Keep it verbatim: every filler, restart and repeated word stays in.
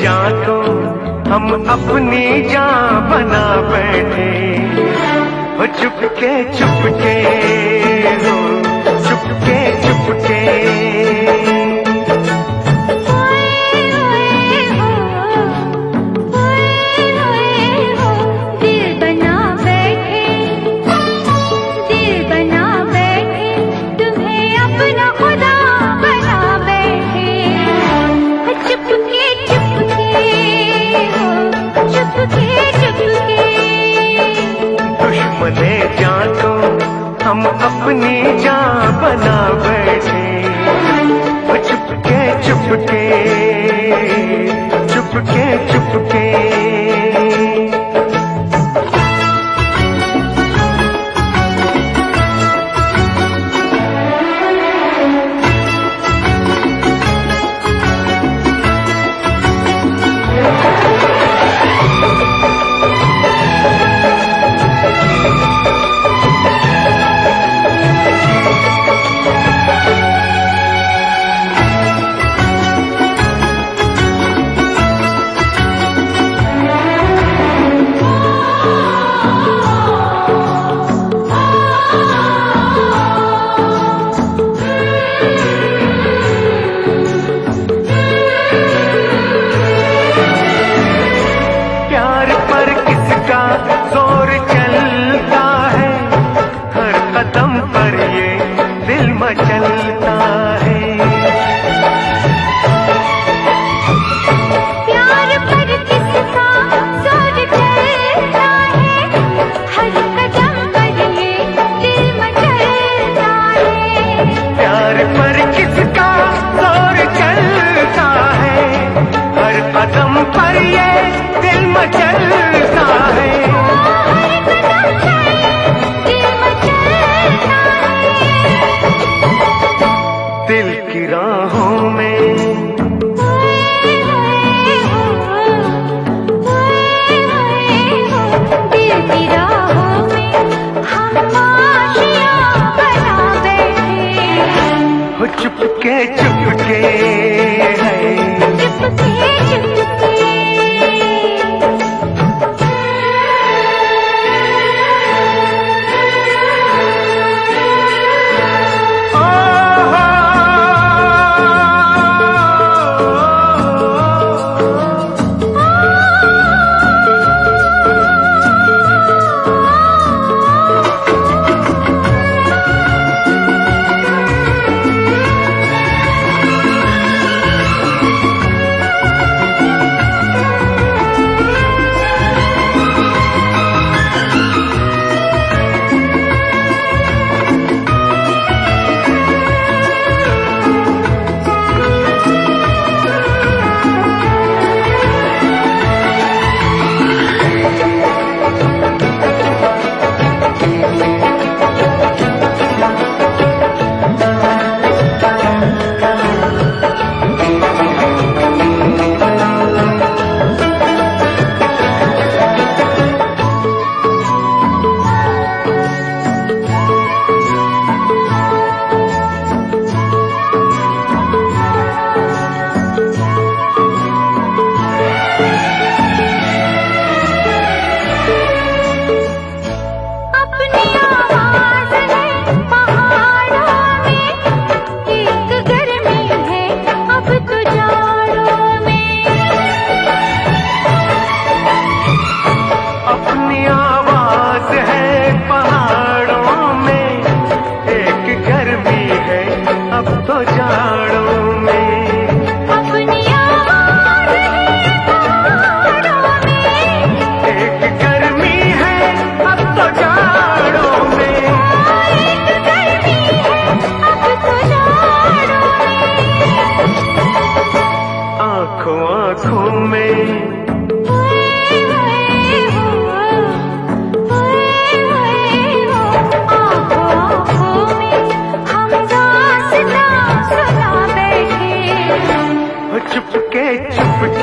जान को हम अपनी जान बना बैठे हो, चुपके चुपके हो, चुपके चुपके। दुश्मने जान को हम अपनी जान बना बैठे हो, चुपके चुपके, चुपके चुपके। जोर चलता है हर कदम पर, ये दिल मचलता है। प्यार पर किसका जोर चलता है, हर कदम पर ये दिल मचलता है। प्यार पर किसका जोर चलता है, हर कदम पर ये दिल मचलता है। दिल की राहों में दिल की राहों में हम आशियां बना बैठे हो, चुपके चुपके है, चुपके चुपके। चुपके चुपके